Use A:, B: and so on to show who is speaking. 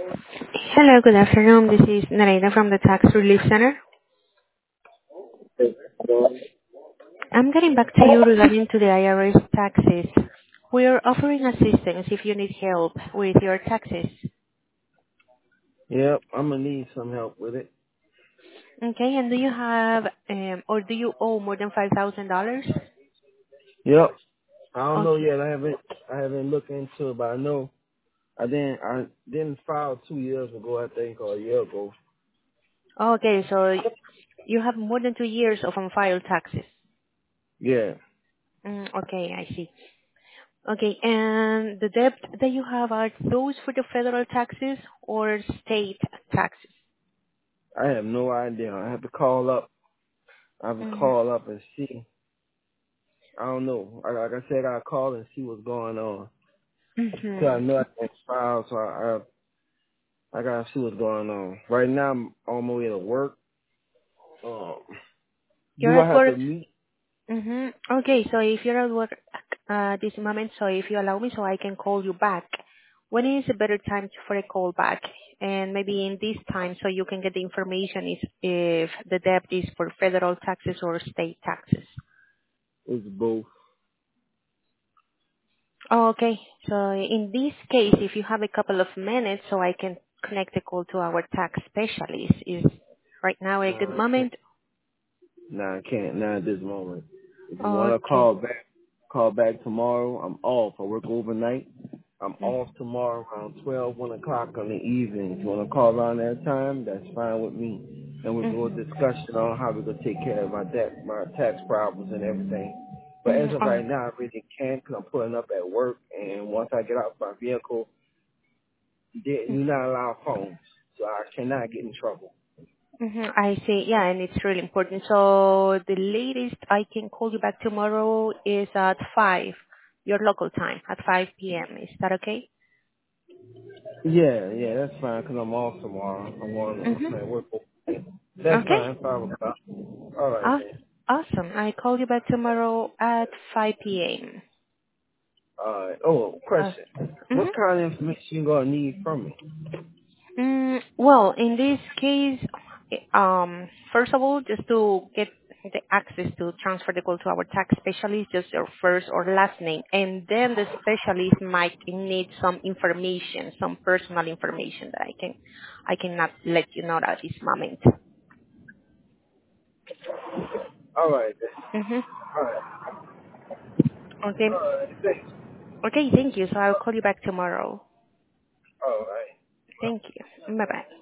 A: Hello, good afternoon. This is Nareda from the Tax Relief Center. I'm getting back to you regarding to the IRS taxes. We are offering assistance if you need help with your taxes.
B: Yep, I'm gonna need some help with it.
A: Okay, and do you have or do you owe more than $5,000?
B: Yep. I don't know
A: Okay.
B: yet. I haven't looked into it, but I know I didn't file 2 years ago, I think, or a year ago.
A: Okay, so you have more than 2 years of unfiled taxes.
B: Yeah.
A: Okay, I see. Okay, and the debt that you have, are those for the federal taxes or state taxes?
B: I have no idea. I have to call up. I have to call up and see. I don't know. Like I said, I gotta call and see what's going on. So
A: Mm-hmm.
B: I know I can't file, so I gotta see what's going on. Right now I'm on my way to work. Um,
A: You're
B: do I
A: at
B: have
A: work.
B: to meet?
A: Okay, so if you're at work this moment, so if you allow me, so I can call you back. When is a better time for a call back? And maybe in this time, so you can get the information if the debt is for federal taxes or state taxes.
B: It's both.
A: Okay, so in this case, if you have a couple of minutes, so I can connect the call to our tax specialist. Is right now a good
B: No, I can't.
A: moment?
B: No, I can't. Not at this moment. If you want to
A: Okay.
B: call back tomorrow. I'm off. I work overnight. I'm
A: Mm.
B: off tomorrow around 1 o'clock on the evening. If you want to call around that time, that's fine with me. And we'll do a
A: Mm-hmm.
B: discussion on how we're going to take care of my debt, my tax problems and everything. But as
A: Mm-hmm.
B: of right now, I really can't because I'm pulling up at work. And once I get out my vehicle, you're not allowed phones. So I cannot get in trouble.
A: I see. Yeah, and it's really important. So the latest I can call you back tomorrow is at 5, your local time, at 5 p.m. Is that okay?
B: Yeah, that's fine because I'm off tomorrow. I'm at
A: Mm-hmm.
B: work. That's
A: Okay.
B: fine. 5 o'clock. All right,
A: Aw-
B: then.
A: Awesome. I call you back tomorrow at 5 p.m.
B: All right. Oh, question. What
A: Mm-hmm.
B: kind of information you gonna need from me?
A: Well, in this case, first of all, just to get the access to transfer the call to our tax specialist, just your first or last name, and then the specialist might need some information, some personal information that I cannot let you know at this moment.
B: All right, then.
A: Mm-hmm.
B: All right.
A: Okay.
B: All right. Thanks.
A: Okay. Thank you. So I'll call you back tomorrow.
B: All right.
A: Thank you. Bye bye.